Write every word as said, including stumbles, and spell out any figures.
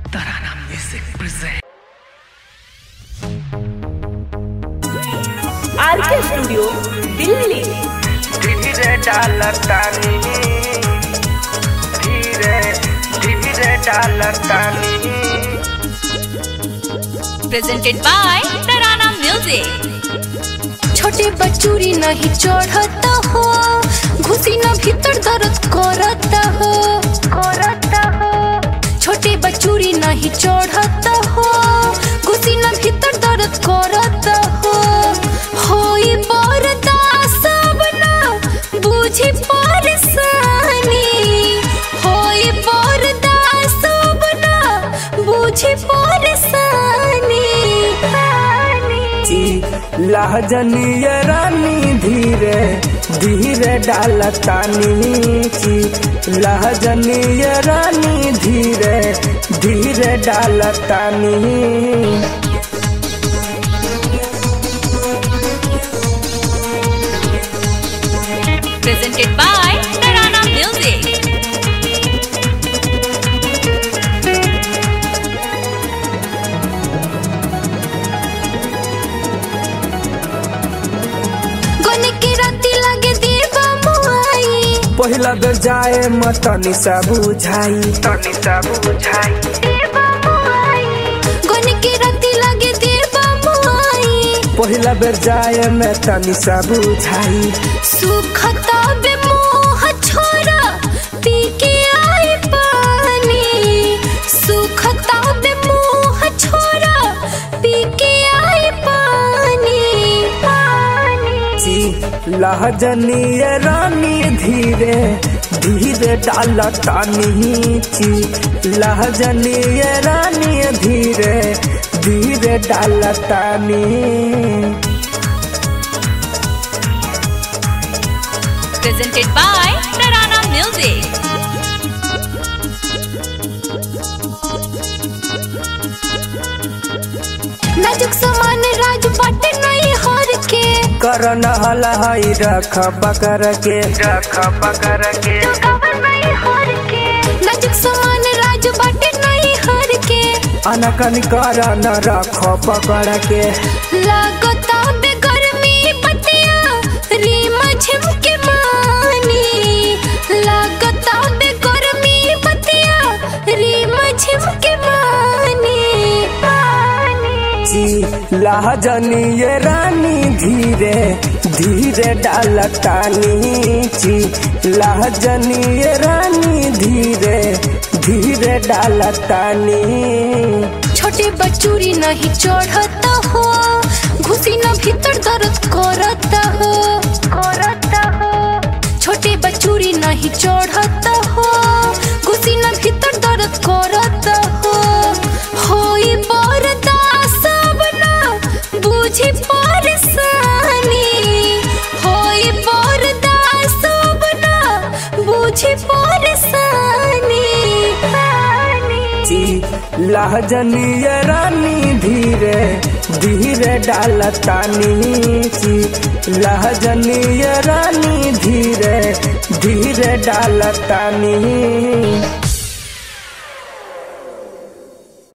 Tarana Music presents RK studio Delhi. धीरे डालतानी धीरे धीरे डालतानी presented by Tarana Music। छोटे बचूरी नहीं चढ़ता हो, घुसी न भीतर दर्द करता हो करता हो। छोटे बचूरी नहीं चढ़ता हो, घुसी न भीतर दर्द करता हो। होई बर्दाश्त अब ना बुझी परेशानी, होई बर्दाश्त अब ना बुझी परेशानी। लहजनी रानी धीरे धीरे डालतानी ची लहजनी रानी धीरे धीरे डालतानी। Presented by Tarana Music। पहिला बेर जाए म तनी सा बुझाई तनी सा बुझाई गोनी की राती लगे देवा मुआई। पहिला बेर जाए मैं तनी सा बुझाई। सुखता बे मोह छोरा पी के आई पानी, सुखता बे मोह छोरा पी के आई पानी पानी। लहजनी रानी धीरे धीरे डालतानी ची लहजनी रानी धीरे धीरे डालतानी। Presented by Tarana Music। नाजुक समान राज बाटे नहीं हर के, करन हलाई रख पकड़ के रख पकड़ के। नाजुक समान राज बाटे नहीं हर के, अनकन करन रख पकड़ के। लागता बे गर्मी पतिया रीम झिमके मानी, लागता बे गर्मी पतिया रीम झिमके मानी लहजनी रानी धीरे धीरे डालतानी ची लहजनी रानी धीरे धीरे डालतानी। छोटे बचूरी नहीं चढ़ता हो, घुसी न भीतर दर्द करता हो करता हो। छोटे बचूरी नहीं चढ़ता हो, घुसी न भीतर दर्द करता हो। होई बर्दाश्त अब ना बुझी परेशानी, होई बर्दाश्त अब ना बुझी परेशानी। लहजनी रानी धीरे धीरे डालतानी ची लहजनी रानी धीरे धीरे डालतानी।